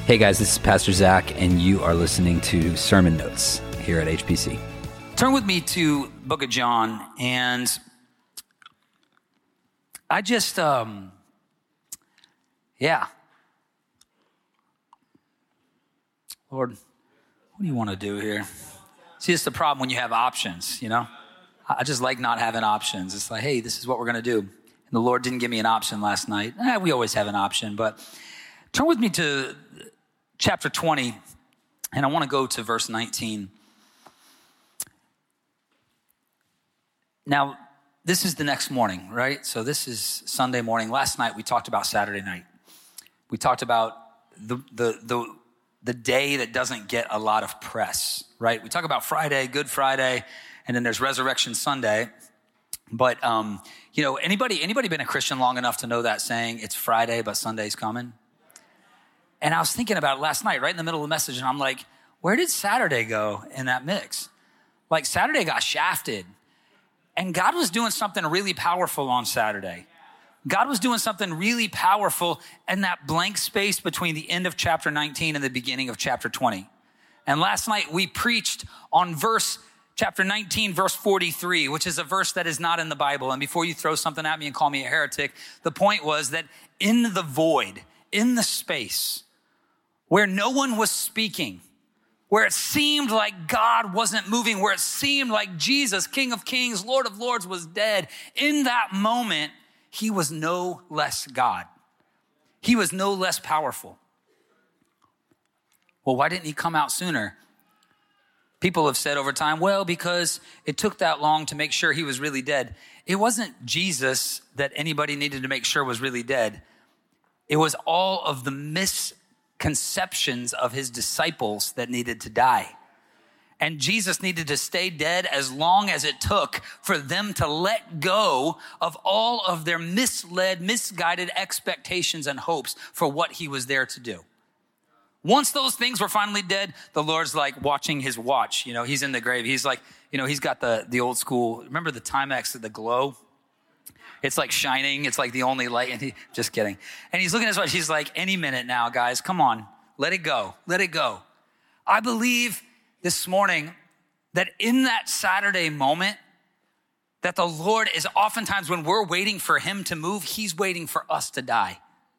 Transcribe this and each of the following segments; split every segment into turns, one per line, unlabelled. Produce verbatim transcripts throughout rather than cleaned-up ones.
Hey guys, this is Pastor Zach, and you are listening to Sermon Notes here at H P C.
Turn with me to Book of John, and I just, um, yeah. Lord, what do you want to do here? See, it's the problem when you have options, you know? I just like not having options. It's like, hey, this is what we're going to do. And the Lord didn't give me an option last night. Eh, we always have an option, but turn with me to chapter twenty, and I want to go to verse nineteen. Now, this is the next morning, right? So this is Sunday morning. Last night, we talked about Saturday night. We talked about the the the, the day that doesn't get a lot of press, right? We talk about Friday, Good Friday, and then there's Resurrection Sunday. But, um, you know, anybody anybody been a Christian long enough to know that saying, it's Friday, but Sunday's coming? And I was thinking about it last night, right in the middle of the message, and I'm like, where did Saturday go in that mix? Like, Saturday got shafted. And God was doing something really powerful on Saturday. God was doing something really powerful in that blank space between the end of chapter nineteen and the beginning of chapter twenty. And last night we preached on verse, chapter nineteen, verse forty-three, which is a verse that is not in the Bible. And before you throw something at me and call me a heretic, the point was that in the void, in the space where no one was speaking, where it seemed like God wasn't moving, where it seemed like Jesus, King of Kings, Lord of Lords, was dead, in that moment, he was no less God. He was no less powerful. Well, why didn't he come out sooner? People have said over time, well, because it took that long to make sure he was really dead. It wasn't Jesus that anybody needed to make sure was really dead. It was all of the misconceptions of his disciples that needed to die. And Jesus needed to stay dead as long as it took for them to let go of all of their misled, misguided expectations and hopes for what he was there to do. Once those things were finally dead, the Lord's like watching his watch. You know, he's in the grave. He's like, you know, he's got the, the old school, remember the Timex, the glow? It's like shining. It's like the only light. And he, just kidding. And he's looking at his watch. He's like, any minute now, guys, come on. Let it go. Let it go. I believe this morning that in that Saturday moment, that the Lord is oftentimes when we're waiting for him to move, he's waiting for us to die.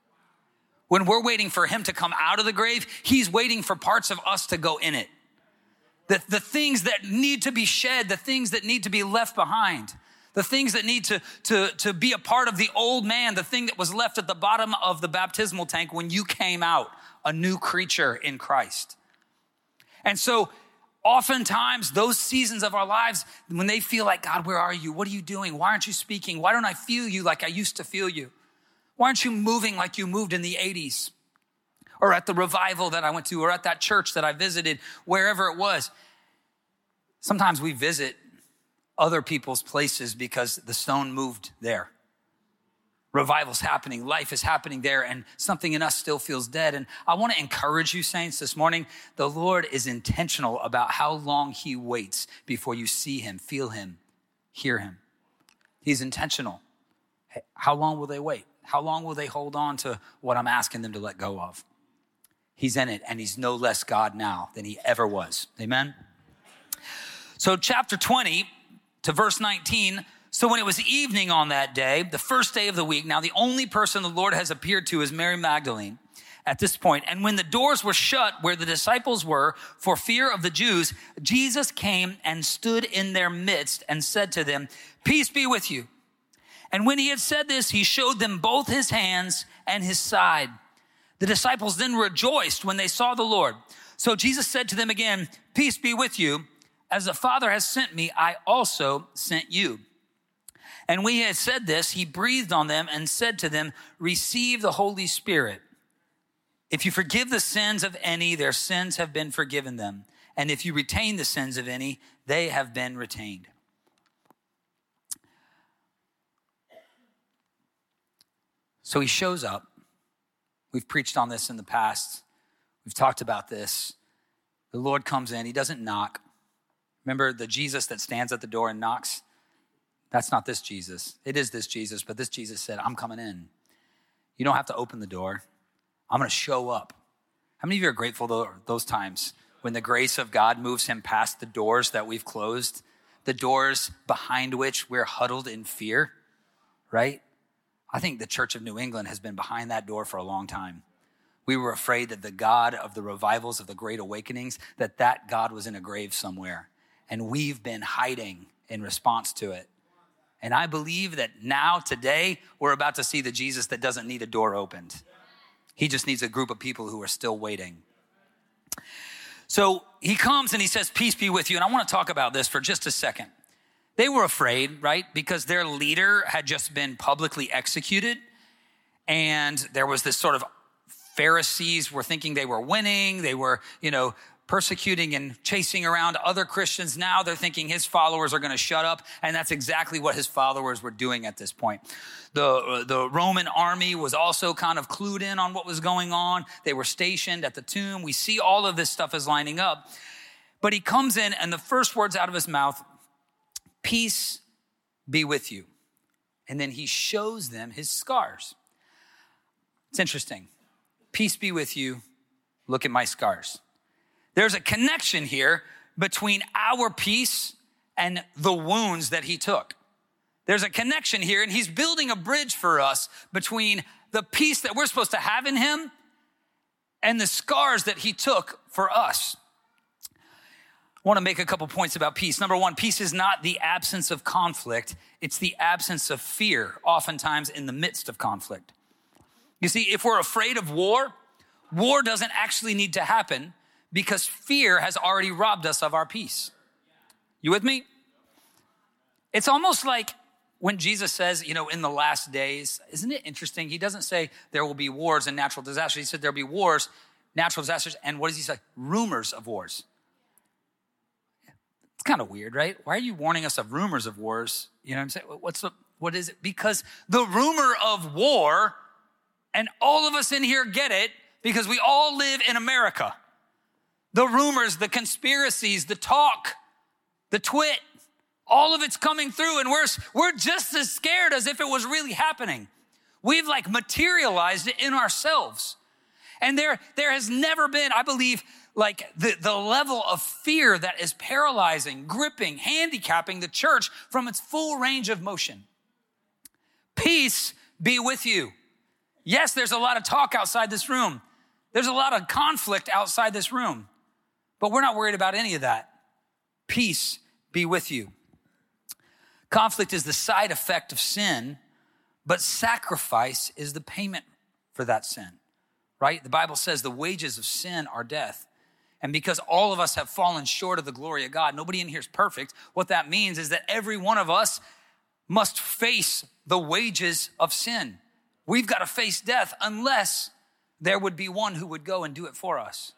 When we're waiting for him to come out of the grave, he's waiting for parts of us to go in it. The, the things that need to be shed, the things that need to be left behind, the things that need to, to, to be a part of the old man, the thing that was left at the bottom of the baptismal tank when you came out, a new creature in Christ. And so oftentimes those seasons of our lives, when they feel like, God, where are you? What are you doing? Why aren't you speaking? Why don't I feel you like I used to feel you? Why aren't you moving like you moved in the eighties? Or at the revival that I went to, or at that church that I visited, wherever it was. Sometimes we visit other people's places because the stone moved there. Revival's happening, life is happening there, and something in us still feels dead. And I want to encourage you, saints, this morning. The Lord is intentional about how long he waits before you see him, feel him, hear him. He's intentional. How long will they wait? How long will they hold on to what I'm asking them to let go of? He's in it, and he's no less God now than he ever was. Amen? So chapter twenty to verse nineteen, so when it was evening on that day, the first day of the week, now the only person the Lord has appeared to is Mary Magdalene at this point. And when the doors were shut where the disciples were for fear of the Jews, Jesus came and stood in their midst and said to them, peace be with you. And when he had said this, he showed them both his hands and his side. The disciples then rejoiced when they saw the Lord. So Jesus said to them again, peace be with you. As the Father has sent me, I also sent you. And when he had said this, he breathed on them and said to them, receive the Holy Spirit. If you forgive the sins of any, their sins have been forgiven them. And if you retain the sins of any, they have been retained. So he shows up. We've preached on this in the past. We've talked about this. The Lord comes in. He doesn't knock. Remember the Jesus that stands at the door and knocks? That's not this Jesus. It is this Jesus, but this Jesus said, I'm coming in. You don't have to open the door. I'm going to show up. How many of you are grateful though, those times when the grace of God moves him past the doors that we've closed, the doors behind which we're huddled in fear, right? I think the Church of New England has been behind that door for a long time. We were afraid that the God of the revivals, of the great awakenings, that that God was in a grave somewhere. And we've been hiding in response to it. And I believe that now, today, we're about to see the Jesus that doesn't need a door opened. He just needs a group of people who are still waiting. So he comes and he says, peace be with you. And I want to talk about this for just a second. They were afraid, right? Because their leader had just been publicly executed. And there was this sort of Pharisees were thinking they were winning. They were, you know, persecuting and chasing around other Christians. Now they're thinking his followers are going to shut up. And that's exactly what his followers were doing at this point. The, the Roman army was also kind of clued in on what was going on. They were stationed at the tomb. We see all of this stuff is lining up. But he comes in and the first words out of his mouth, peace be with you. And then he shows them his scars. It's interesting. Peace be with you. Look at my scars. There's a connection here between our peace and the wounds that he took. There's a connection here, and he's building a bridge for us between the peace that we're supposed to have in him and the scars that he took for us. I want to make a couple points about peace. Number one, peace is not the absence of conflict. It's the absence of fear, oftentimes in the midst of conflict. You see, if we're afraid of war, war doesn't actually need to happen because fear has already robbed us of our peace. You with me? It's almost like when Jesus says, you know, in the last days, isn't it interesting? He doesn't say there will be wars and natural disasters. He said there'll be wars, natural disasters, and what does he say? Rumors of wars. It's kind of weird, right? Why are you warning us of rumors of wars? You know what I'm saying? What's the, what is it? Because the rumor of war, and all of us in here get it because we all live in America. The rumors, the conspiracies, the talk, the twit, all of it's coming through and we're, we're just as scared as if it was really happening. We've like materialized it in ourselves. And there, there has never been, I believe, like the, the level of fear that is paralyzing, gripping, handicapping the church from its full range of motion. Peace be with you. Yes, there's a lot of talk outside this room. There's a lot of conflict outside this room, but we're not worried about any of that. Peace be with you. Conflict is the side effect of sin, but sacrifice is the payment for that sin, right? The Bible says the wages of sin are death. And because all of us have fallen short of the glory of God, nobody in here is perfect. What that means is that every one of us must face the wages of sin. We've got to face death unless there would be one who would go and do it for us.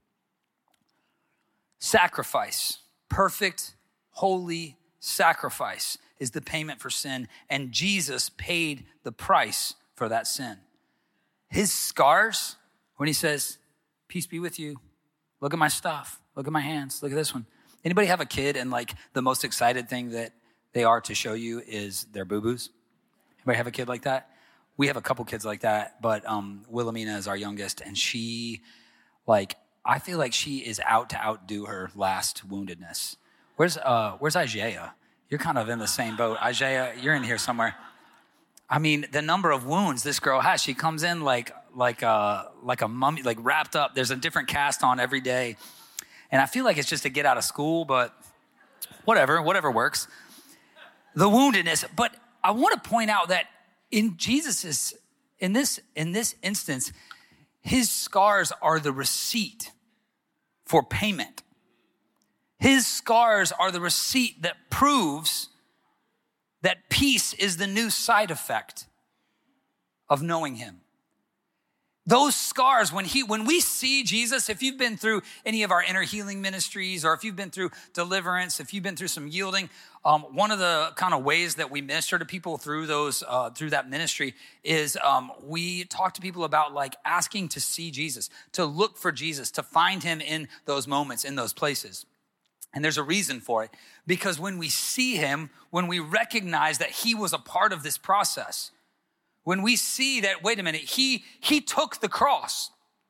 Sacrifice, perfect, holy sacrifice is the payment for sin, and Jesus paid the price for that sin. His scars, when he says, peace be with you, look at my stuff, look at my hands, look at this one. Anybody have a kid and like the most excited thing that they are to show you is their boo-boos? Anybody have a kid like that? We have a couple kids like that, but um, Wilhelmina is our youngest, and she, like, I feel like she is out to outdo her last woundedness. Where's uh, where's Isaiah? You're kind of in the same boat. Isaiah, you're in here somewhere. I mean, the number of wounds this girl has. She comes in like like a like a mummy, like wrapped up. There's a different cast on every day, and I feel like it's just to get out of school, but whatever, whatever works. The woundedness, but I want to point out that in Jesus's in this in this instance, his scars are the receipt for payment. His scars are the receipt that proves that peace is the new side effect of knowing him. Those scars, when he, when we see Jesus, if you've been through any of our inner healing ministries, or if you've been through deliverance, if you've been through some yielding, um, one of the kind of ways that we minister to people through those, uh, through that ministry is um, we talk to people about like asking to see Jesus, to look for Jesus, to find him in those moments, in those places. And there's a reason for it, because when we see him, when we recognize that he was a part of this process, when we see that, wait a minute, he, he took the cross.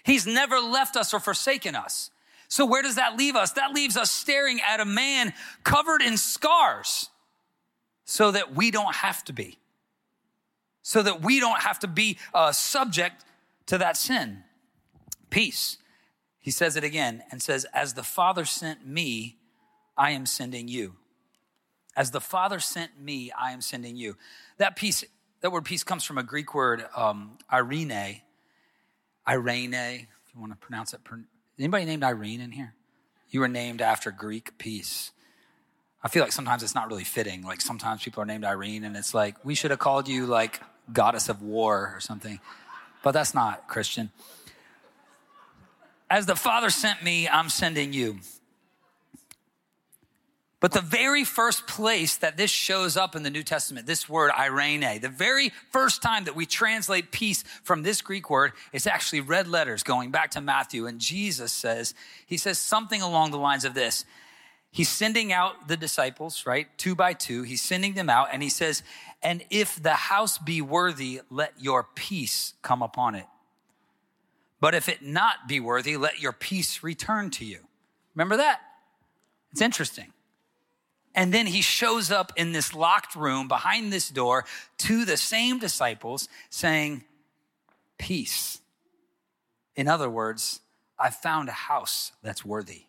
He's never left us or forsaken us. So where does that leave us? That leaves us staring at a man covered in scars so that we don't have to be. So that we don't have to be uh, subject to that sin. Peace. He says it again and says, as the Father sent me, I am sending you. As the Father sent me, I am sending you. That peace, that word peace comes from a Greek word, um, Irene. Irene, if you want to pronounce it. Anybody named Irene in here? You were named after Greek peace. I feel like sometimes it's not really fitting. Like sometimes people are named Irene and it's like, we should have called you like goddess of war or something. But that's not Christian. As the Father sent me, I'm sending you. But the very first place that this shows up in the New Testament, this word Irene, the very first time that we translate peace from this Greek word, it's actually red letters going back to Matthew. And Jesus says, he says something along the lines of this. He's sending out the disciples, right? Two by two. He's sending them out. And he says, and if the house be worthy, let your peace come upon it. But if it not be worthy, let your peace return to you. Remember that? It's interesting. And then he shows up in this locked room behind this door to the same disciples saying, peace. In other words, I found a house that's worthy.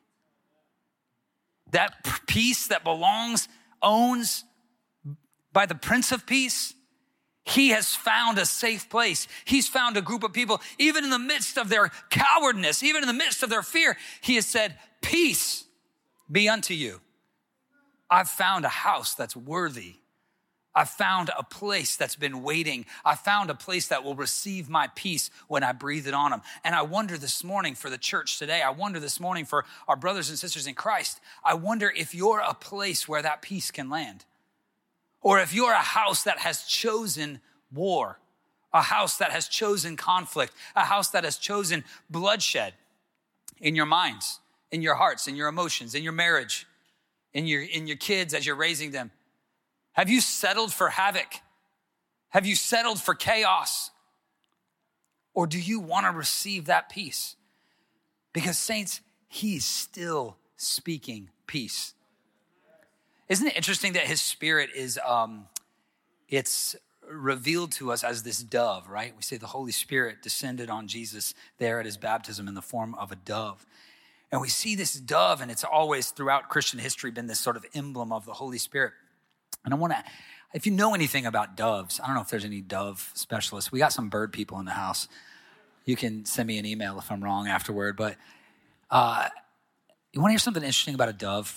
That peace that belongs, owns by the Prince of Peace, he has found a safe place. He's found a group of people, even in the midst of their cowardness, even in the midst of their fear, he has said, peace be unto you. I've found a house that's worthy. I found a place that's been waiting. I found a place that will receive my peace when I breathe it on them. And I wonder this morning for the church today, I wonder this morning for our brothers and sisters in Christ, I wonder if you're a place where that peace can land. Or if you're a house that has chosen war, a house that has chosen conflict, a house that has chosen bloodshed in your minds, in your hearts, in your emotions, in your marriage, in your, in your kids as you're raising them. Have you settled for havoc? Have you settled for chaos? Or do you want to receive that peace? Because saints, he's still speaking peace. Isn't it interesting that his spirit is, um, it's revealed to us as this dove, right? We say the Holy Spirit descended on Jesus there at his baptism in the form of a dove. And we see this dove, and it's always throughout Christian history been this sort of emblem of the Holy Spirit. And I want to, if you know anything about doves, I don't know if there's any dove specialists. We got some bird people in the house. You can send me an email if I'm wrong afterward. But uh, you want to hear something interesting about a dove?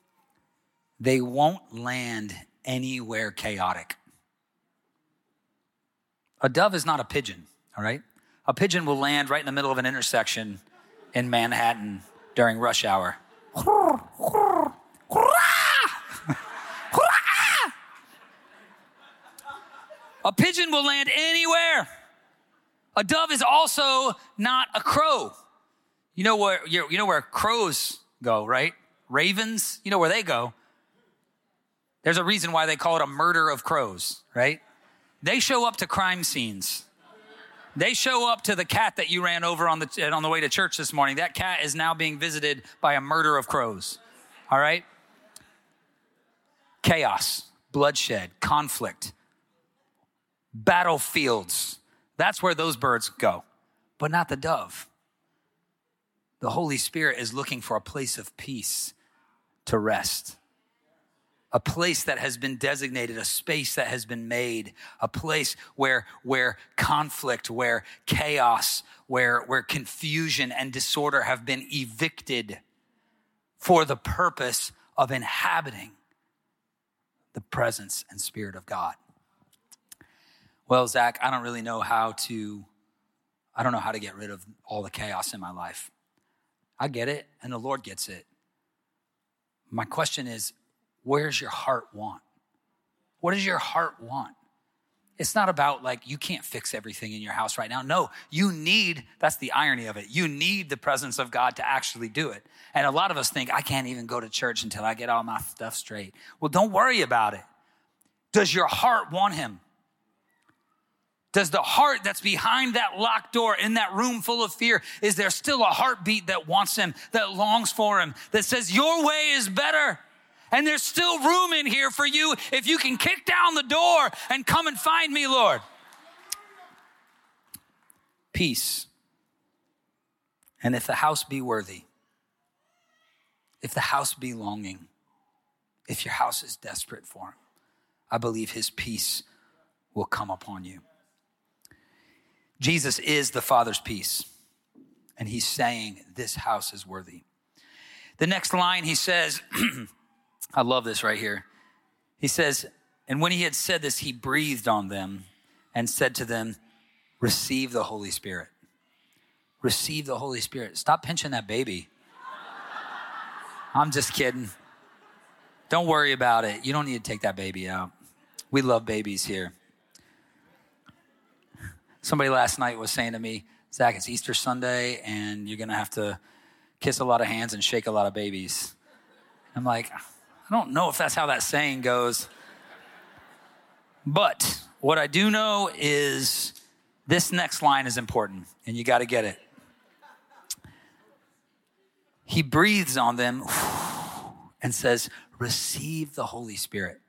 They won't land anywhere chaotic. A dove is not a pigeon, all right? A pigeon will land right in the middle of an intersection in Manhattan during rush hour. A pigeon will land anywhere. A dove is also not a crow. You know where you know where crows go, right? Ravens, you know where they go. There's a reason why they call it a murder of crows, right? They show up to crime scenes. They show up to the cat that you ran over on the on the way to church this morning. That cat is now being visited by a murder of crows. All right? Chaos, bloodshed, conflict, battlefields. That's where those birds go, but not the dove. The Holy Spirit is looking for a place of peace to rest. A place that has been designated, a space that has been made, a place where, where conflict, where chaos, where, where confusion and disorder have been evicted for the purpose of inhabiting the presence and Spirit of God. Well, Zach, I don't really know how to, I don't know how to get rid of all the chaos in my life. I get it, and the Lord gets it. My question is, where's your heart want? What does your heart want? It's not about like, you can't fix everything in your house right now. No, you need, that's the irony of it. You need the presence of God to actually do it. And a lot of us think, I can't even go to church until I get all my stuff straight. Well, don't worry about it. Does your heart want him? Does the heart that's behind that locked door in that room full of fear, is there still a heartbeat that wants him, that longs for him, that says your way is better? And there's still room in here for you if you can kick down the door and come and find me, Lord. Peace. And if the house be worthy, if the house be longing, if your house is desperate for him, I believe his peace will come upon you. Jesus is the Father's peace, and he's saying this house is worthy. The next line he says, I love this right here. He says, and when he had said this, he breathed on them and said to them, receive the Holy Spirit. Receive the Holy Spirit. Stop pinching that baby. I'm just kidding. Don't worry about it. You don't need to take that baby out. We love babies here. Somebody last night was saying to me, Zach, it's Easter Sunday, and you're going to have to kiss a lot of hands and shake a lot of babies. I'm like, I don't know if that's how that saying goes. But what I do know is this next line is important, and you got to get it. He breathes on them and says, receive the Holy Spirit.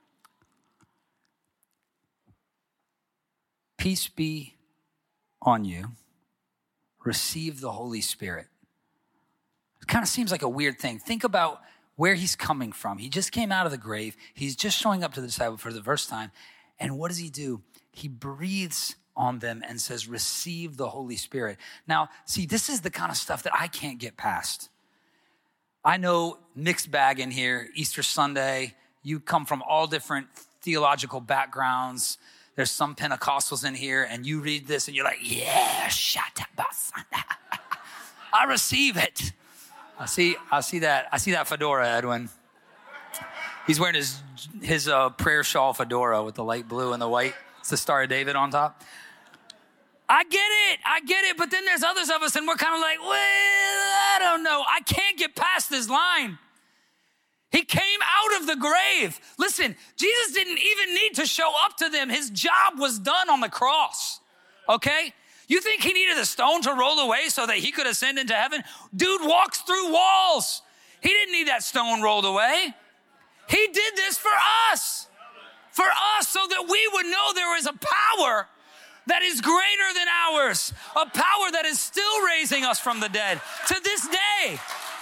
Peace be on you. Receive the Holy Spirit. It kind of seems like a weird thing. Think about where he's coming from. He just came out of the grave. He's just showing up to the disciples for the first time. And what does he do? He breathes on them and says, receive the Holy Spirit. Now, see, this is the kind of stuff that I can't get past. I know mixed bag in here, Easter Sunday. You come from all different theological backgrounds. There's some Pentecostals in here, and you read this, and you're like, yeah, shatabasana. I receive it. I see, I see that. I see that fedora, Edwin. He's wearing his his uh, prayer shawl fedora with the light blue and the white. It's the Star of David on top. I get it. I get it. But then there's others of us, and we're kind of like, well, I don't know. I can't get past this line. He came out of the grave. Listen, Jesus didn't even need to show up to them. His job was done on the cross, okay? You think he needed a stone to roll away so that he could ascend into heaven? Dude walks through walls. He didn't need that stone rolled away. He did this for us, for us, so that we would know there is a power that is greater than ours, a power that is still raising us from the dead to this day.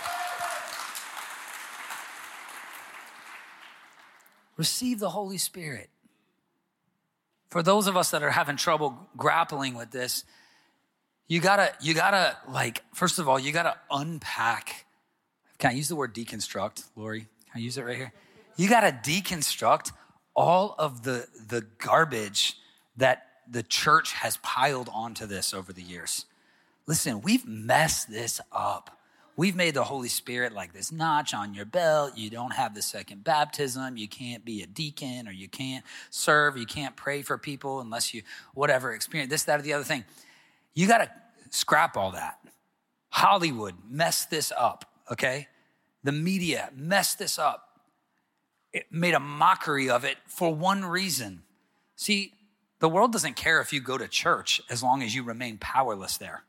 Receive the Holy Spirit. For those of us that are having trouble grappling with this, you gotta, you gotta like, first of all, you gotta unpack. Can I use the word deconstruct, Lori? Can I use it right here? You gotta deconstruct all of the, the garbage that the church has piled onto this over the years. Listen, we've messed this up. We've made the Holy Spirit like this notch on your belt. You don't have the second baptism. You can't be a deacon, or you can't serve. You can't pray for people unless you, whatever, experience this, that, or the other thing. You got to scrap all that. Hollywood messed this up, okay? The media messed this up. It made a mockery of it for one reason. See, the world doesn't care if you go to church as long as you remain powerless there.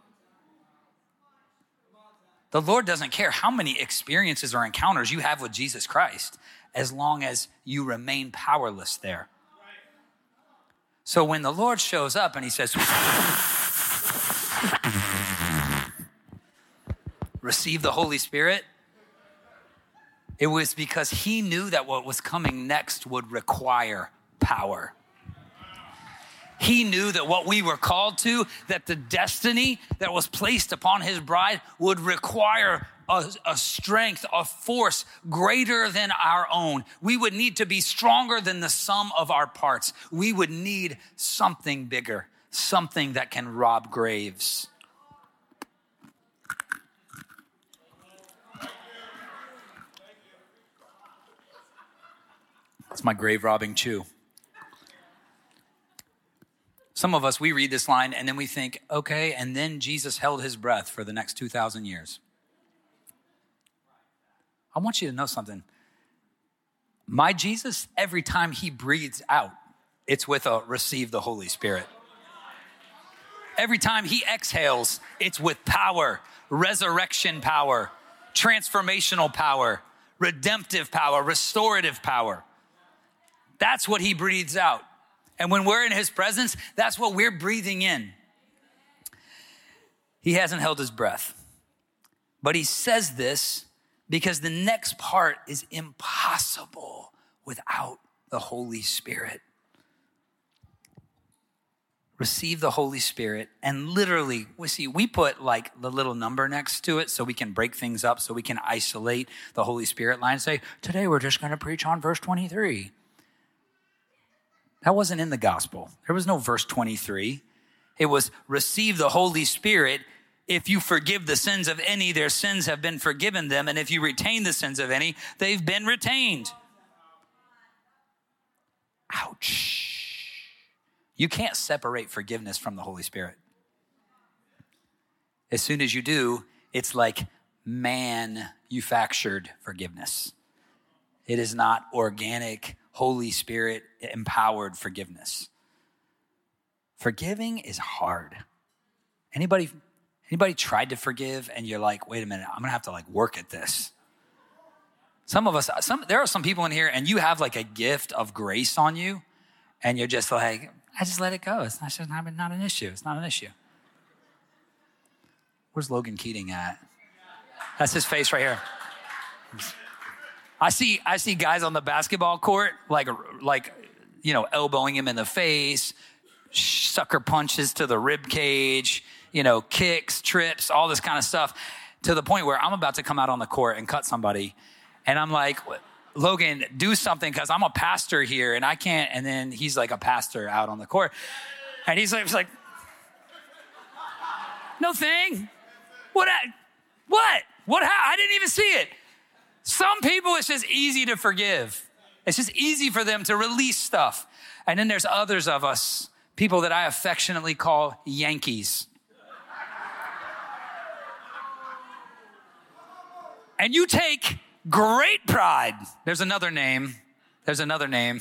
The Lord doesn't care how many experiences or encounters you have with Jesus Christ as long as you remain powerless there. So when the Lord shows up and he says, receive the Holy Spirit, it was because he knew that what was coming next would require power. He knew that what we were called to, that the destiny that was placed upon his bride would require a, a strength, a force greater than our own. We would need to be stronger than the sum of our parts. We would need something bigger, something that can rob graves. It's my grave robbing chew. Some of us, we read this line and then we think, okay, and then Jesus held his breath for the next two thousand years. I want you to know something. My Jesus, every time he breathes out, it's with a receive the Holy Spirit. Every time he exhales, it's with power, resurrection power, transformational power, redemptive power, restorative power. That's what he breathes out. And when we're in his presence, that's what we're breathing in. He hasn't held his breath. But he says this because the next part is impossible without the Holy Spirit. Receive the Holy Spirit, and literally, we see, we put like the little number next to it so we can break things up, so we can isolate the Holy Spirit line and say, today we're just going to preach on verse twenty-three. That wasn't in the gospel. There was no verse twenty-three. It was receive the Holy Spirit. If you forgive the sins of any, their sins have been forgiven them. And if you retain the sins of any, they've been retained. Ouch. You can't separate forgiveness from the Holy Spirit. As soon as you do, it's like manufactured forgiveness. It is not organic, Holy Spirit empowered forgiveness. Forgiving is hard. Anybody, anybody tried to forgive and you're like, wait a minute, I'm gonna have to like work at this. Some of us, some there are some people in here and you have like a gift of grace on you and you're just like, I just let it go. It's not, it's not, not an issue. It's not an issue. Where's Logan Keating at? That's his face right here. I see, I see guys on the basketball court, like, like, you know, elbowing him in the face, sucker punches to the rib cage, you know, kicks, trips, all this kind of stuff, to the point where I'm about to come out on the court and cut somebody. And I'm like, Logan, do something, because I'm a pastor here and I can't. And then he's like a pastor out on the court. And he's like, he's like no thing. What? What? What? How? I didn't even see it. Some people, it's just easy to forgive. It's just easy for them to release stuff. And then there's others of us, people that I affectionately call Yankees. And you take great pride. There's another name. There's another name.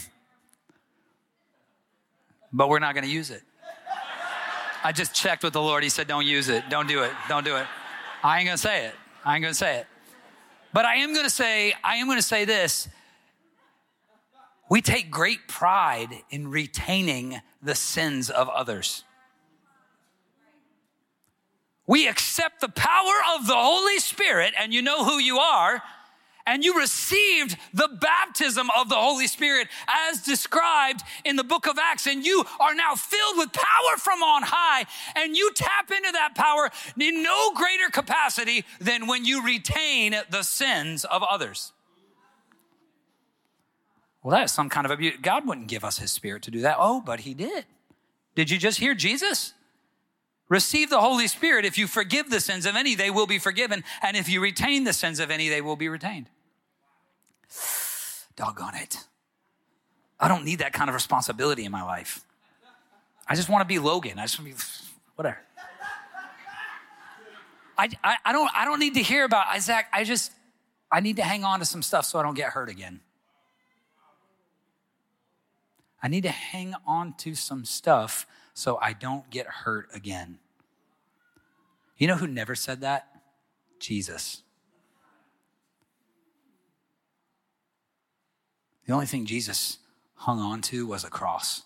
But we're not going to use it. I just checked with the Lord. He said, don't use it. Don't do it. Don't do it. I ain't going to say it. I ain't going to say it. But I am going to say, I am going to say this. We take great pride in retaining the sins of others. We accept the power of the Holy Spirit, and you know who you are, and you received the baptism of the Holy Spirit as described in the book of Acts, and you are now filled with power from on high, and you tap into that power in no greater capacity than when you retain the sins of others. Well, that is some kind of abuse. God wouldn't give us his Spirit to do that. Oh, but he did. Did you just hear Jesus? Receive the Holy Spirit. If you forgive the sins of any, they will be forgiven. And if you retain the sins of any, they will be retained. Doggone it. I don't need that kind of responsibility in my life. I just want to be Logan. I just want to be whatever. I, I, I don't I don't need to hear about Isaac. I just, I need to hang on to some stuff so I don't get hurt again. I need to hang on to some stuff so I don't get hurt again. You know who never said that? Jesus. The only thing Jesus hung on to was a cross,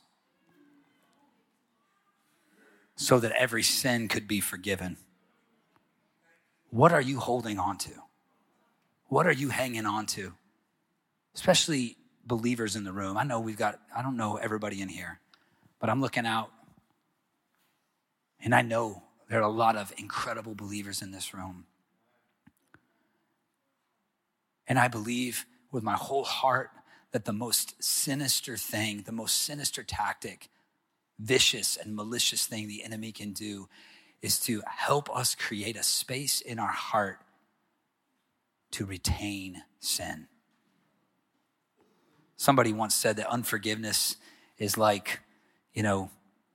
so that every sin could be forgiven. What are you holding on to? What are you hanging on to? Especially believers in the room. I know we've got, I don't know everybody in here, but I'm looking out and I know there are a lot of incredible believers in this room. And I believe with my whole heart that the most sinister thing, the most sinister tactic, vicious and malicious thing the enemy can do is to help us create a space in our heart to retain sin. Somebody once said that unforgiveness is like, you know,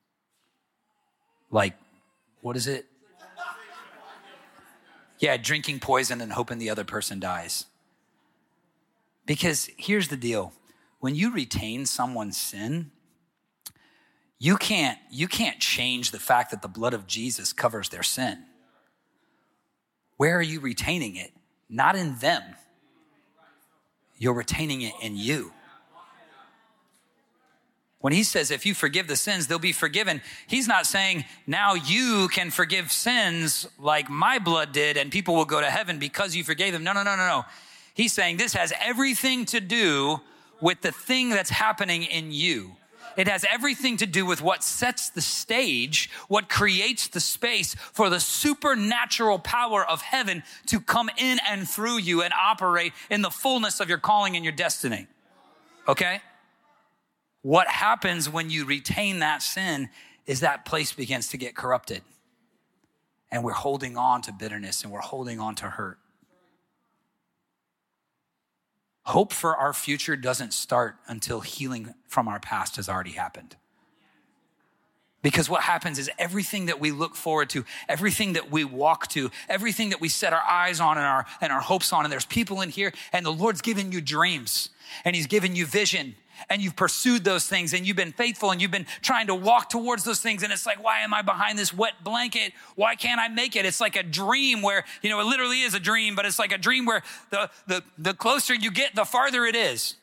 like, what is it? Yeah, drinking poison and hoping the other person dies. Because here's the deal. When you retain someone's sin, You can't, you can't change the fact that the blood of Jesus covers their sin. Where are you retaining it? Not in them. You're retaining it in you. When he says, if you forgive the sins, they'll be forgiven. He's not saying now you can forgive sins like my blood did and people will go to heaven because you forgave them. No, no, no, no, no. He's saying this has everything to do with the thing that's happening in you. It has everything to do with what sets the stage, what creates the space for the supernatural power of heaven to come in and through you and operate in the fullness of your calling and your destiny. Okay? What happens when you retain that sin is that place begins to get corrupted. And we're holding on to bitterness and we're holding on to hurt. Hope for our future doesn't start until healing from our past has already happened. Because what happens is everything that we look forward to, everything that we walk to, everything that we set our eyes on and our, and our hopes on, and there's people in here, and the Lord's given you dreams, and he's given you vision, and you've pursued those things, and you've been faithful, and you've been trying to walk towards those things, and it's like, why am I behind this wet blanket? Why can't I make it? It's like a dream where, you know, it literally is a dream, but it's like a dream where the, the, the closer you get, the farther it is.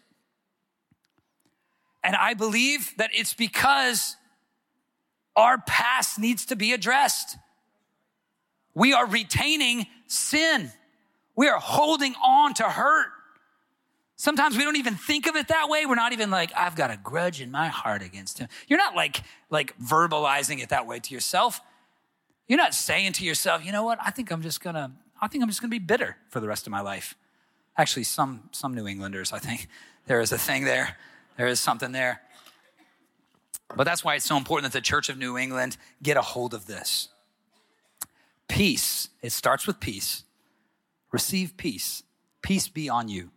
And I believe that it's because our past needs to be addressed. We are retaining sin. We are holding on to hurt. Sometimes we don't even think of it that way. We're not even like, I've got a grudge in my heart against him. You're not like, like verbalizing it that way to yourself. You're not saying to yourself, you know what? I think I'm just gonna, I think I'm just gonna be bitter for the rest of my life. Actually, some, some New Englanders, I think there is a thing there. There is something there. But that's why it's so important that the Church of New England get a hold of this. Peace, it starts with peace. Receive peace. Peace be on you.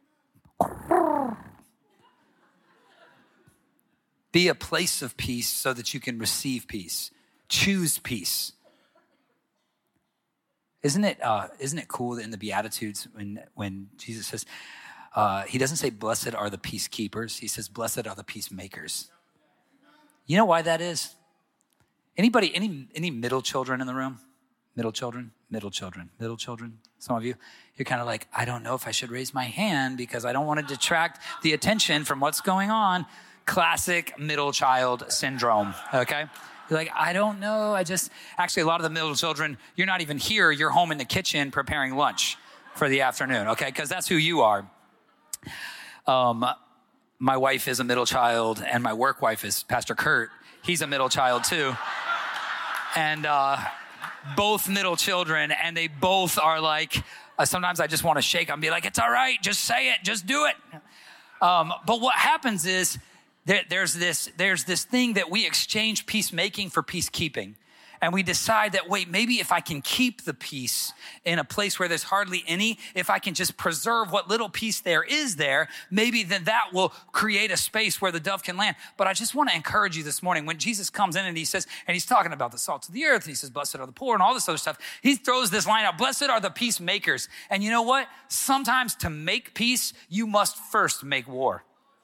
Be a place of peace so that you can receive peace. Choose peace. Isn't it, uh, isn't it cool that in the Beatitudes when, when Jesus says, uh, he doesn't say blessed are the peacekeepers. He says blessed are the peacemakers. You know why that is? Anybody, any, any middle children in the room? Middle children, middle children, middle children. Some of you, you're kind of like, I don't know if I should raise my hand because I don't want to detract the attention from what's going on. Classic middle child syndrome, okay? You're like, I don't know. I just, actually a lot of the middle children, you're not even here. You're home in the kitchen preparing lunch for the afternoon, okay? Because that's who you are. Um, my wife is a middle child and my work wife is Pastor Kurt. He's a middle child too. And, uh, both middle children, and they both are like, uh, sometimes I just want to shake them and be like, it's all right, just say it, just do it. Um, but what happens is there, there's this there's this thing that we exchange peacemaking for peacekeeping. And we decide that, wait, maybe if I can keep the peace in a place where there's hardly any, if I can just preserve what little peace there is there, maybe then that will create a space where the dove can land. But I just want to encourage you this morning, when Jesus comes in and he says, and he's talking about the salt of the earth, and he says, blessed are the poor and all this other stuff. He throws this line out, blessed are the peacemakers. And you know what? Sometimes to make peace, you must first make war.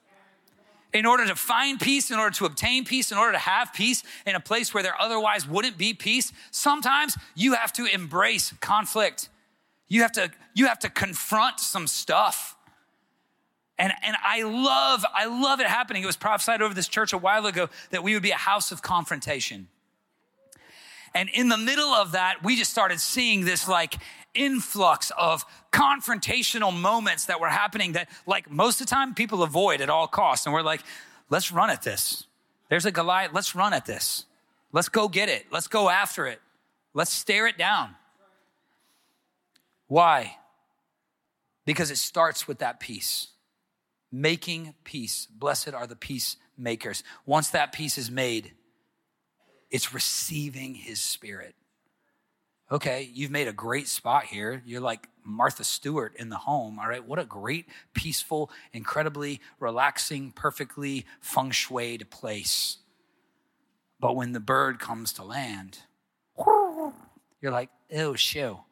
In order to find peace, in order to obtain peace, in order to have peace in a place where there otherwise wouldn't be peace, sometimes you have to embrace conflict. You have to, you have to confront some stuff. And, and I love, I love it happening. It was prophesied over this church a while ago that we would be a house of confrontation. And in the middle of that, we just started seeing this like influx of confrontational moments that were happening that, like, most of the time people avoid at all costs. And we're like, let's run at this. There's a Goliath. Let's run at this. Let's go get it. Let's go after it. Let's stare it down. Why? Because it starts with that peace. Making peace. Blessed are the peacemakers. Once that peace is made, it's receiving his spirit. Okay, you've made a great spot here. You're like Martha Stewart in the home, all right? What a great, peaceful, incredibly relaxing, perfectly feng shuied place. But when the bird comes to land, you're like, ew, shoo.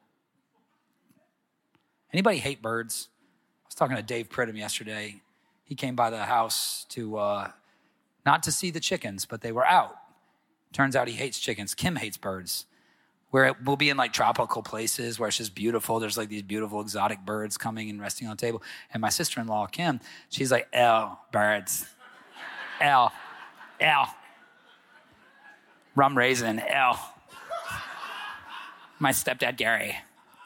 Anybody hate birds? I was talking to Dave Pridham yesterday. He came by the house to uh, not to see the chickens, but they were out. Turns out he hates chickens. Kim hates birds. Where it, we'll be in like tropical places where it's just beautiful. There's like these beautiful exotic birds coming and resting on the table. And my sister-in-law, Kim, she's like, ew, birds. Ew, ew. Rum raisin, ew. My stepdad, Gary.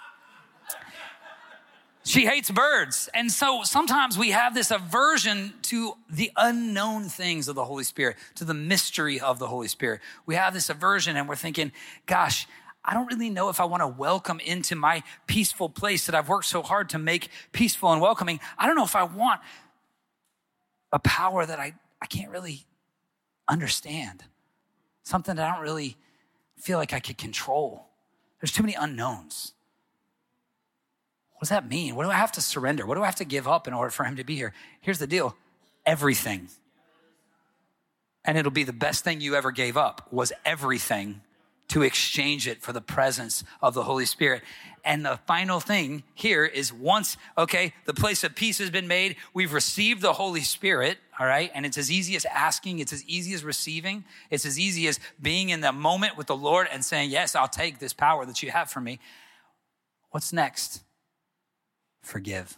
She hates birds. And so sometimes we have this aversion to the unknown things of the Holy Spirit, to the mystery of the Holy Spirit. We have this aversion and we're thinking, gosh, I don't really know if I want to welcome into my peaceful place that I've worked so hard to make peaceful and welcoming. I don't know if I want a power that I, I can't really understand, something that I don't really feel like I could control. There's too many unknowns. What does that mean? What do I have to surrender? What do I have to give up in order for him to be here? Here's the deal. Everything. And it'll be the best thing you ever gave up was everything to exchange it for the presence of the Holy Spirit. And the final thing here is once, okay, the place of peace has been made, we've received the Holy Spirit, all right? And it's as easy as asking, it's as easy as receiving, it's as easy as being in the moment with the Lord and saying, yes, I'll take this power that you have for me. What's next? Forgive.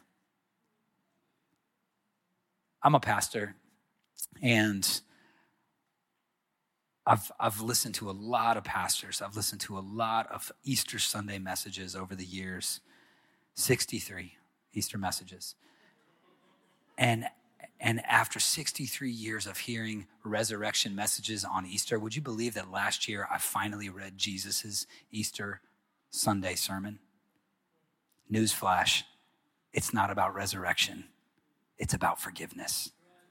I'm a pastor, and I've, I've listened to a lot of pastors. I've listened to a lot of Easter Sunday messages over the years, sixty-three Easter messages. And, and after sixty-three years of hearing resurrection messages on Easter, would you believe that last year I finally read Jesus's Easter Sunday sermon? Newsflash, it's not about resurrection. It's about forgiveness.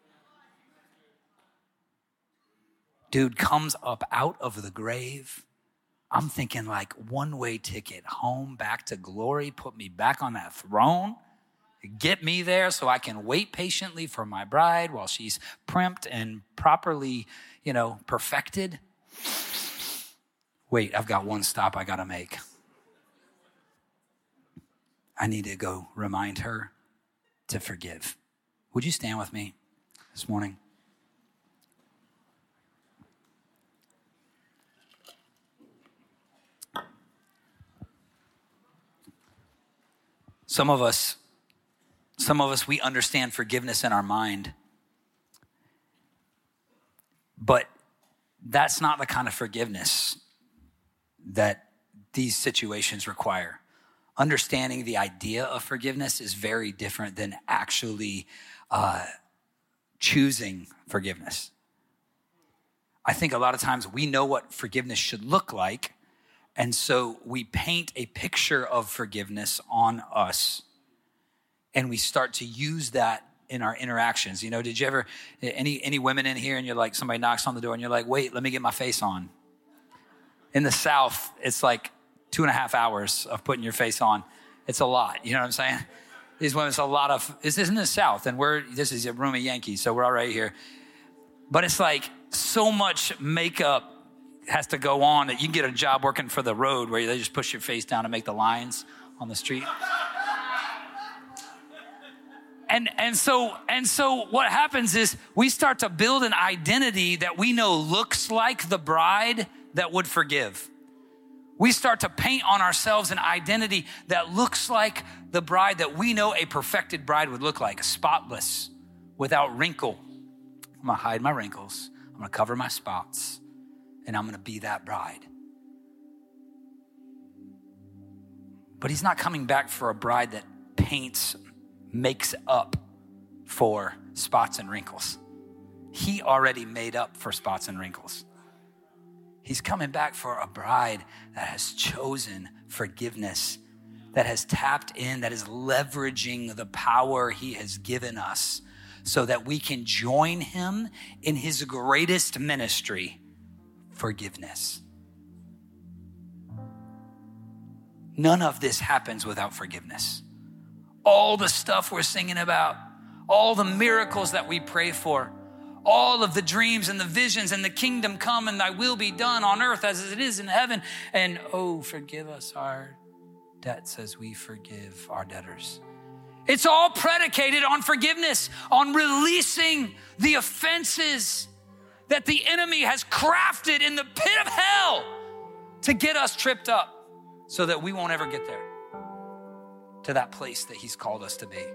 Dude comes up out of the grave. I'm thinking like one-way ticket home, back to glory, put me back on that throne, get me there so I can wait patiently for my bride while she's primped and properly, you know, perfected. Wait, I've got one stop I gotta make. I need to go remind her to forgive. Would you stand with me this morning? Some of us, some of us, we understand forgiveness in our mind, but that's not the kind of forgiveness that these situations require. Understanding the idea of forgiveness is very different than actually uh, choosing forgiveness. I think a lot of times we know what forgiveness should look like, and so we paint a picture of forgiveness on us, and we start to use that in our interactions. You know, did you ever, any any women in here, and you're like, somebody knocks on the door, and you're like, wait, let me get my face on. In the South, it's like two and a half hours of putting your face on. It's a lot, you know what I'm saying? These women, it's a lot of, this isn't the South, and we're, this is a room of Yankees, so we're all right here. But it's like so much makeup has to go on that you can get a job working for the road where they just push your face down and make the lines on the street. And and so and so what happens is we start to build an identity that we know looks like the bride that would forgive. We start to paint on ourselves an identity that looks like the bride that we know a perfected bride would look like, spotless, without wrinkle. I'm gonna hide my wrinkles. I'm gonna cover my spots. And I'm going to be that bride. But he's not coming back for a bride that paints, makes up for spots and wrinkles. He already made up for spots and wrinkles. He's coming back for a bride that has chosen forgiveness, that has tapped in, that is leveraging the power he has given us so that we can join him in his greatest ministry, forgiveness. None of this happens without forgiveness. All the stuff we're singing about, all the miracles that we pray for, all of the dreams and the visions and the kingdom come and thy will be done on earth as it is in heaven. And oh, forgive us our debts as we forgive our debtors. It's all predicated on forgiveness, on releasing the offenses that the enemy has crafted in the pit of hell to get us tripped up so that we won't ever get there, to that place that he's called us to be.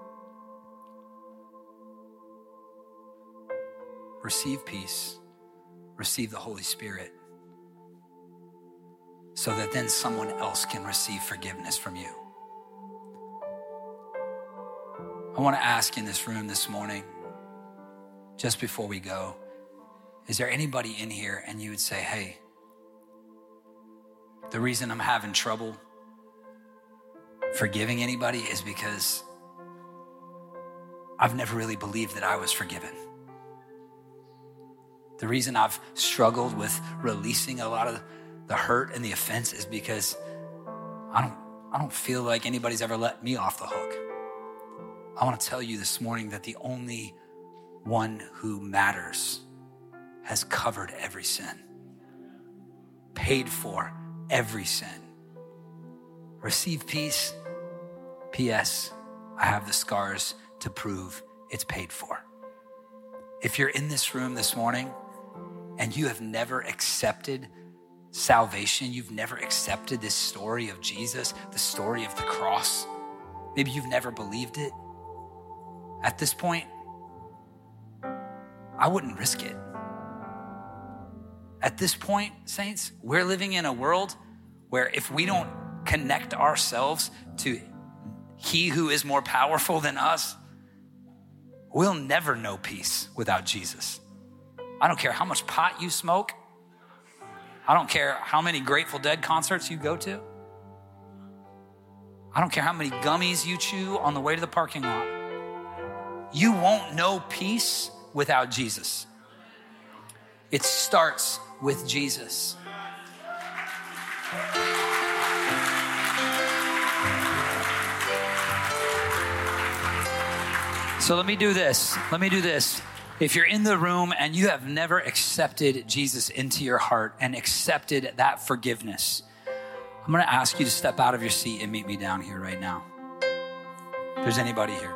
Receive peace, receive the Holy Spirit, so that then someone else can receive forgiveness from you. I want to ask in this room this morning, just before we go, is there anybody in here and you would say, hey, the reason I'm having trouble forgiving anybody is because I've never really believed that I was forgiven. The reason I've struggled with releasing a lot of the hurt and the offense is because I don't, I don't feel like anybody's ever let me off the hook. I want to tell you this morning that the only one who matters has covered every sin, paid for every sin. Receive peace. P S. I have the scars to prove it's paid for. If you're in this room this morning and you have never accepted salvation, you've never accepted this story of Jesus, the story of the cross, maybe you've never believed it, at this point, I wouldn't risk it. At this point, saints, we're living in a world where if we don't connect ourselves to he who is more powerful than us, we'll never know peace without Jesus. I don't care how much pot you smoke. I don't care how many Grateful Dead concerts you go to. I don't care how many gummies you chew on the way to the parking lot. You won't know peace without Jesus. It starts with Jesus. So let me do this. Let me do this. If you're in the room and you have never accepted Jesus into your heart and accepted that forgiveness, I'm going to ask you to step out of your seat and meet me down here right now. If there's anybody here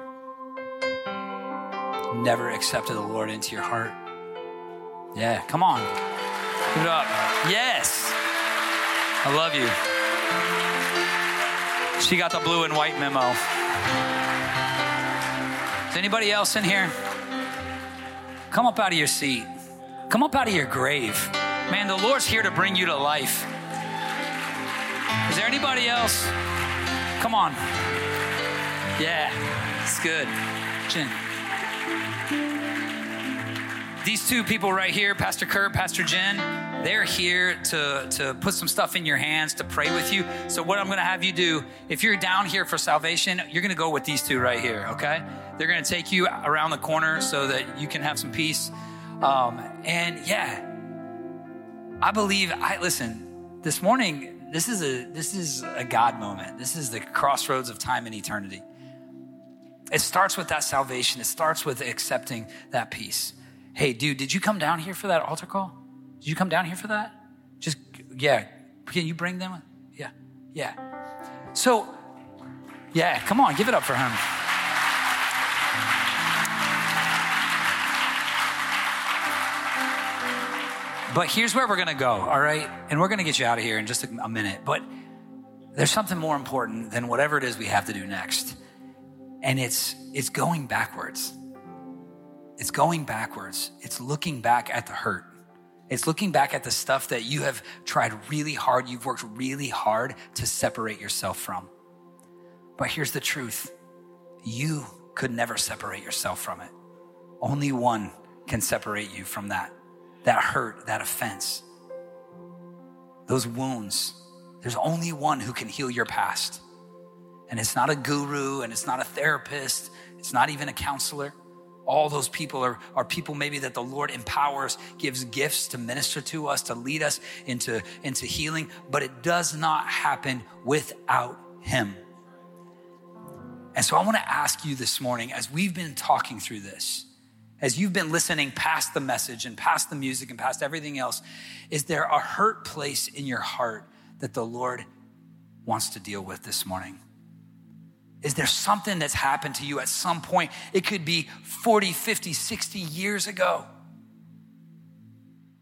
never accepted the Lord into your heart, yeah, come on. Give it up. Yes. I love you. She got the blue and white memo. Is anybody else in here? Come up out of your seat. Come up out of your grave. Man, the Lord's here to bring you to life. Is there anybody else? Come on. Yeah, it's good. Jen. These two people right here, Pastor Kurt, Pastor Jen, they're here to, to put some stuff in your hands, to pray with you. So what I'm going to have you do, if you're down here for salvation, you're going to go with these two right here, okay? They're going to take you around the corner so that you can have some peace. Um, and yeah, I believe, I listen, this morning, this is a this is a God moment. This is the crossroads of time and eternity. It starts with that salvation. It starts with accepting that peace. Hey, dude, did you come down here for that altar call? Did you come down here for that? Just, yeah. Can you bring them? Yeah, yeah. So, yeah, come on, give it up for him. But here's where we're going to go, all right? And we're going to get you out of here in just a, a minute. But there's something more important than whatever it is we have to do next. And it's it's going backwards. It's going backwards. It's looking back at the hurt. It's looking back at the stuff that you have tried really hard, you've worked really hard to separate yourself from. But here's the truth. You could never separate yourself from it. Only one can separate you from that. That hurt, that offense, those wounds. There's only one who can heal your past. And it's not a guru, and it's not a therapist. It's not even a counselor. All those people are, are people maybe that the Lord empowers, gives gifts to minister to us, to lead us into, into healing, but it does not happen without him. And so I want to ask you this morning, as we've been talking through this, as you've been listening past the message and past the music and past everything else, is there a hurt place in your heart that the Lord wants to deal with this morning? Is there something that's happened to you at some point? It could be forty, fifty, sixty years ago.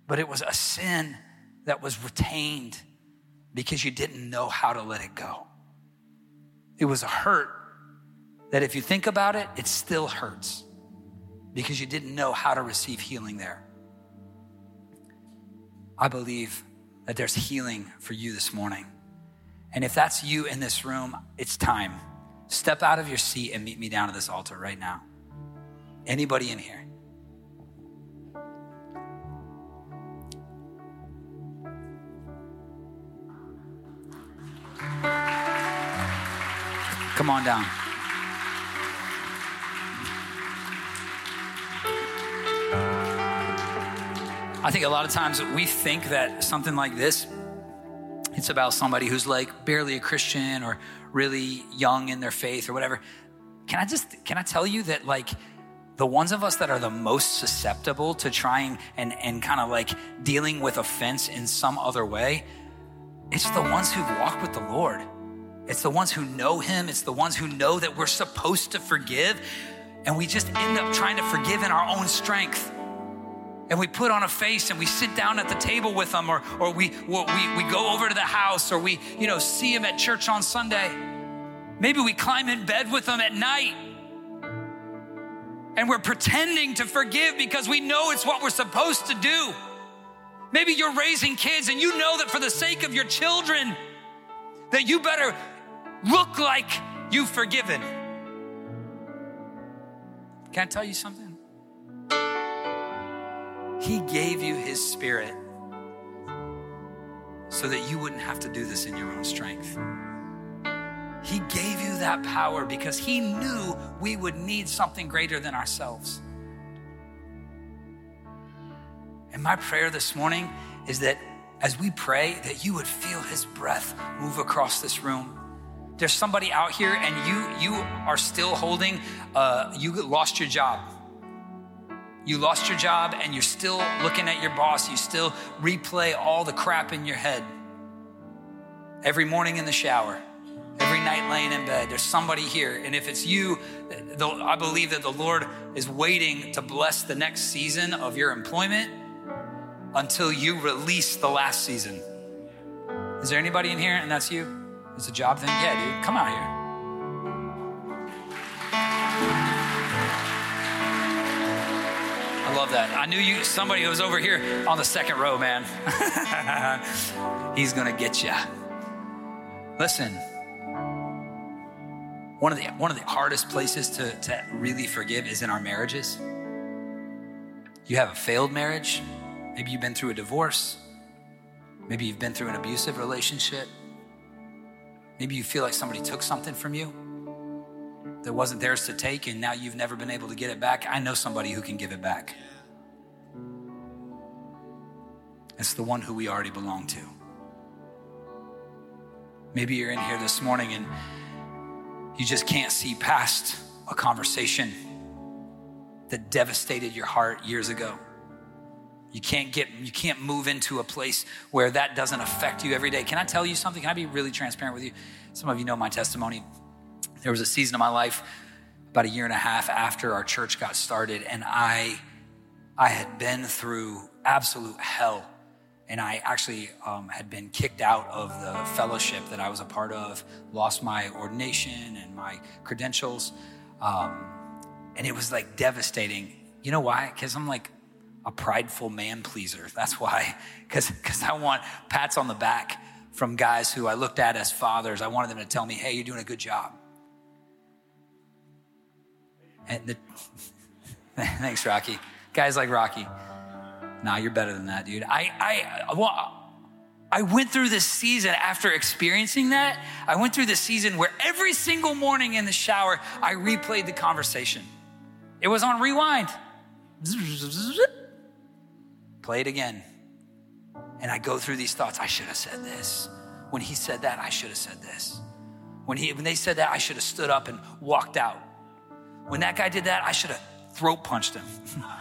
but it was a sin that was retained because you didn't know how to let it go. It was a hurt that if you think about it, it still hurts because you didn't know how to receive healing there. I believe that there's healing for you this morning. And if that's you in this room, it's time. Step out of your seat and meet me down at this altar right now. Anybody in here? Come on down. I think a lot of times we think that something like this, it's about somebody who's like barely a Christian or really young in their faith or whatever. Can I just, can I tell you that like the ones of us that are the most susceptible to trying and, and kind of like dealing with offense in some other way, it's the ones who've walked with the Lord. It's the ones who know him. It's the ones who know that we're supposed to forgive. And we just end up trying to forgive in our own strength. And we put on a face and we sit down at the table with them, or, or we, we, we go over to the house, or we, you know, see them at church on Sunday. Maybe we climb in bed with them at night and we're pretending to forgive because we know it's what we're supposed to do. Maybe you're raising kids and you know that for the sake of your children, that you better look like you've forgiven. Can I tell you something? He gave you his spirit so that you wouldn't have to do this in your own strength. He gave you that power because he knew we would need something greater than ourselves. And my prayer this morning is that as we pray, that you would feel his breath move across this room. There's somebody out here and you, you are still holding, uh, you lost your job. You lost your job and you're still looking at your boss. You still replay all the crap in your head. Every morning in the shower, every night laying in bed, there's somebody here. And if it's you, I believe that the Lord is waiting to bless the next season of your employment until you release the last season. Is there anybody in here and that's you? It's a job thing? Yeah, dude, come out here. I love that. I knew you, somebody who was over here on the second row, man. He's gonna get you. Listen, one of the one of the hardest places to, to really forgive is in our marriages. You have a failed marriage. Maybe you've been through a divorce. Maybe you've been through an abusive relationship. Maybe you feel like somebody took something from you that wasn't theirs to take, and now you've never been able to get it back. I know somebody who can give it back. It's the one who we already belong to. Maybe you're in here this morning and you just can't see past a conversation that devastated your heart years ago. You can't get, you can't move into a place where that doesn't affect you every day. Can I tell you something? Can I be really transparent with you? Some of you know my testimony. There was a season of my life about a year and a half after our church got started, and I, I had been through absolute hell. And I actually um, had been kicked out of the fellowship that I was a part of, lost my ordination and my credentials. Um, and it was like devastating. You know why? Because I'm like a prideful man pleaser. That's why. Because because I want pats on the back from guys who I looked at as fathers. I wanted them to tell me, hey, you're doing a good job. And the, thanks, Rocky. Guys like Rocky. Nah, you're better than that, dude. I, I, well, I went through this season after experiencing that. I went through this season where every single morning in the shower, I replayed the conversation. It was on rewind. Play it again. And I go through these thoughts. I should have said this. When he said that, I should have said this. When he, when they said that, I should have stood up and walked out. When that guy did that, I should have throat punched him.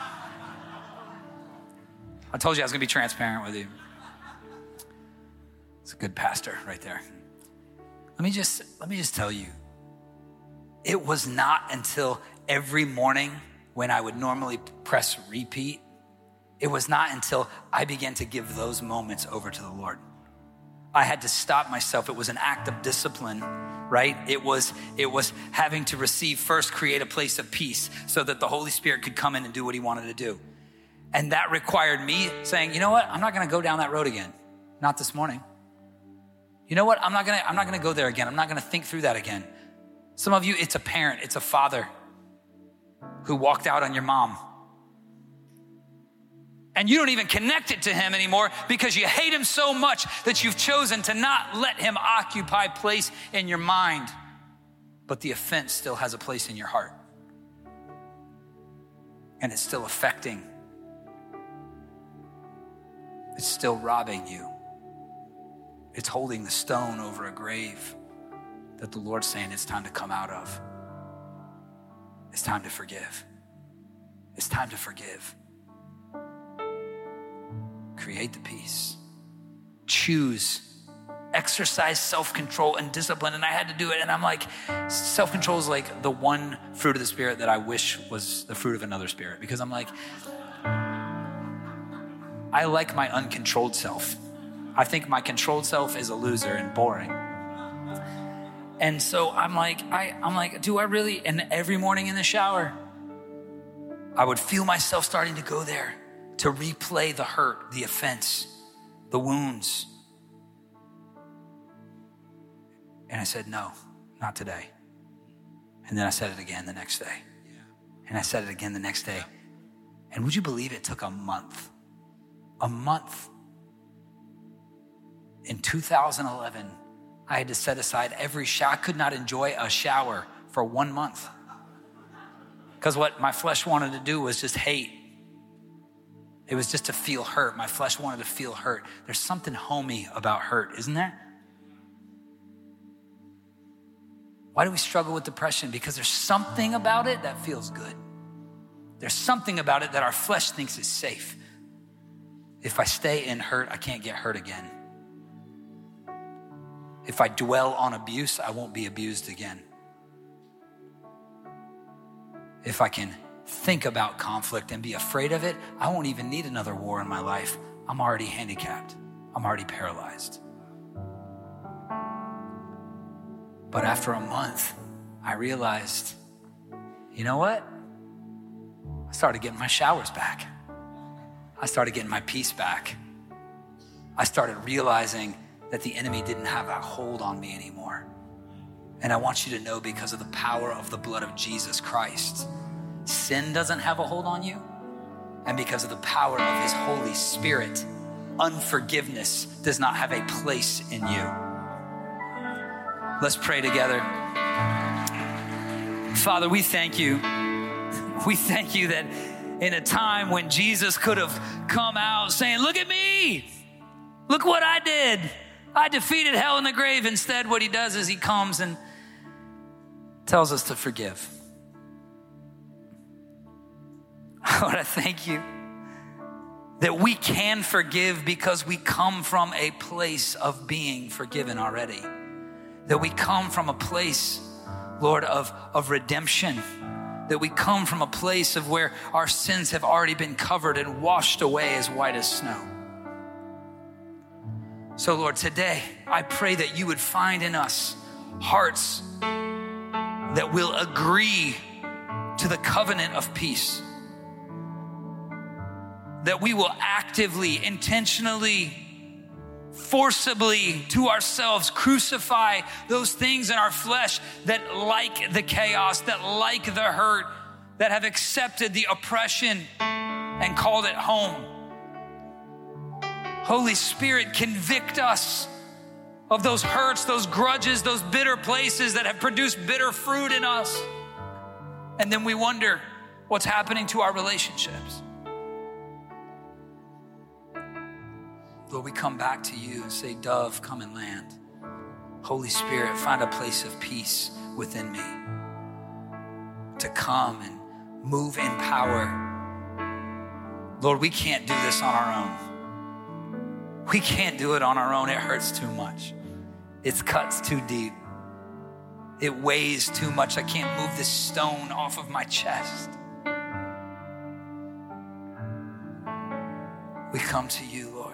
I told you I was going to be transparent with you. It's a good pastor right there. Let me just let me just tell you. It was not until every morning when I would normally press repeat It was not until I began to give those moments over to the Lord. I had to stop myself. It was an act of discipline, right? It was, it was having to receive first, create a place of peace so that the Holy Spirit could come in and do what he wanted to do. And that required me saying, you know what? I'm not going to go down that road again. Not this morning. You know what? I'm not going to, I'm not going to go there again. I'm not going to think through that again. Some of you, it's a parent, it's a father who walked out on your mom. And you don't even connect it to him anymore because you hate him so much that you've chosen to not let him occupy place in your mind. But the offense still has a place in your heart. And it's still affecting. It's still robbing you. It's holding the stone over a grave that the Lord's saying it's time to come out of. It's time to forgive. It's time to forgive. Create the peace. Choose. Exercise self-control and discipline. And I had to do it. And I'm like, self-control is like the one fruit of the Spirit that I wish was the fruit of another spirit. Because I'm like, I like my uncontrolled self. I think my controlled self is a loser and boring. And so I'm like, I, I'm like, do I really? And every morning in the shower, I would feel myself starting to go there to replay the hurt, the offense, the wounds. And I said, no, not today. And then I said it again the next day. And I said it again the next day. And would you believe it took a month? A month. In two thousand eleven, I had to set aside every shower. I could not enjoy a shower for one month. Because what my flesh wanted to do was just hate. It was just to feel hurt. My flesh wanted to feel hurt. There's something homey about hurt, isn't there? Why do we struggle with depression? Because there's something about it that feels good. There's something about it that our flesh thinks is safe. If I stay in hurt, I can't get hurt again. If I dwell on abuse, I won't be abused again. If I can think about conflict and be afraid of it, I won't even need another war in my life. I'm already handicapped. I'm already paralyzed. But after a month, I realized, you know what? I started getting my showers back. I started getting my peace back. I started realizing that the enemy didn't have a hold on me anymore. And I want you to know, because of the power of the blood of Jesus Christ, sin doesn't have a hold on you. And because of the power of his Holy Spirit, unforgiveness does not have a place in you. Let's pray together. Father, we thank you. We thank you that in a time when Jesus could have come out saying, look at me. Look what I did. I defeated hell and the grave. Instead, what he does is he comes and tells us to forgive. Lord, I thank you that we can forgive because we come from a place of being forgiven already. That we come from a place, Lord, of, of redemption. That we come from a place of where our sins have already been covered and washed away as white as snow. So, Lord, today, I pray that you would find in us hearts that will agree to the covenant of peace. That we will actively, intentionally, forcibly to ourselves crucify those things in our flesh that like the chaos, that like the hurt, that have accepted the oppression and called it home. Holy Spirit, convict us of those hurts, those grudges, those bitter places that have produced bitter fruit in us. And then we wonder what's happening to our relationships. Lord, we come back to you and say, Dove, come and land. Holy Spirit, find a place of peace within me to come and move in power. Lord, we can't do this on our own. We can't do it on our own. It hurts too much. It cuts too deep. It weighs too much. I can't move this stone off of my chest. come to you, Lord.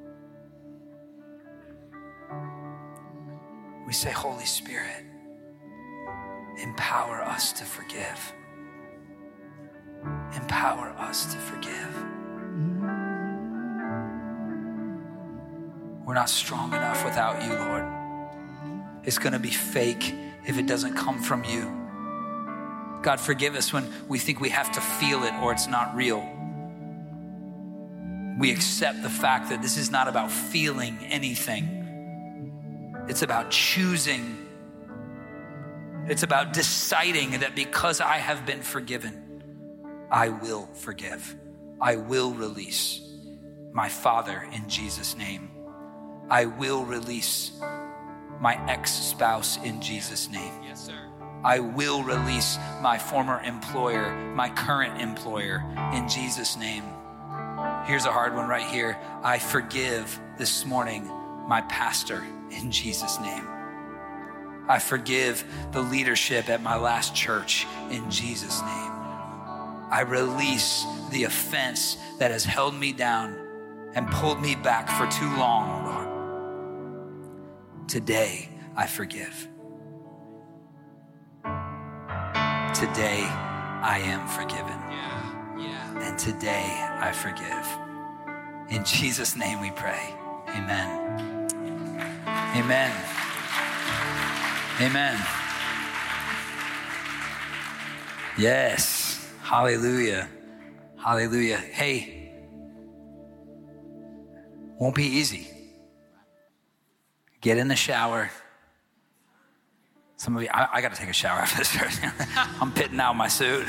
We say, Holy Spirit, empower us to forgive. Empower us to forgive. We're not strong enough without you, Lord. It's going to be fake if it doesn't come from you. God, forgive us when we think we have to feel it or it's not real. We accept the fact that this is not about feeling anything. It's about choosing. It's about deciding that because I have been forgiven, I will forgive. I will release my father in Jesus' name. I will release my ex-spouse in Jesus' name.
Yes, sir.
I will release my former employer, my current employer in Jesus' name. Here's a hard one right here. I forgive this morning my pastor in Jesus' name. I forgive the leadership at my last church in Jesus' name. I release the offense that has held me down and pulled me back for too long, Lord. Today, I forgive. Today, I am forgiven.
Yeah, yeah.
And today, I forgive. In Jesus' name we pray. Amen. Amen. Amen. Yes. Hallelujah. Hallelujah. Hey, won't be easy. Get in the shower. Some of you, I, I got to take a shower after this. I'm pitting out my suit.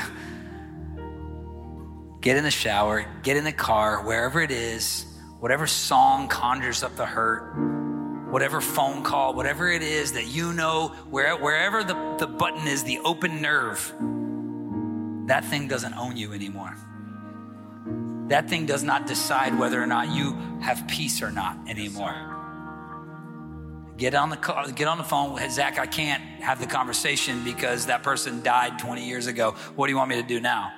Get in the shower, get in the car, wherever it is, whatever song conjures up the hurt, whatever phone call, whatever it is that you know, where, wherever the, the button is, the open nerve, that thing doesn't own you anymore. That thing does not decide whether or not you have peace or not anymore. Get on the call, get on the phone with Zach. I can't have the conversation because that person died twenty years ago. What do you want me to do now?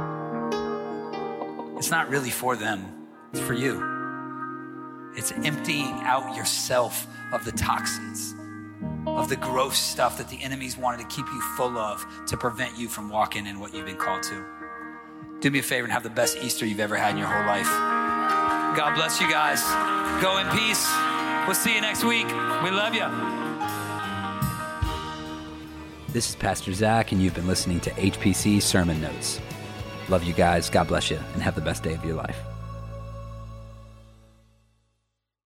It's not really for them. It's for you. It's emptying out yourself of the toxins, of the gross stuff that the enemies wanted to keep you full of to prevent you from walking in what you've been called to. Do me a favor and have the best Easter you've ever had in your whole life. God bless you guys. Go in peace. We'll see you next week. We love you.
This is Pastor Zach, and you've been listening to H P C Sermon Notes. Love you guys. God bless you, and have the best day of your life.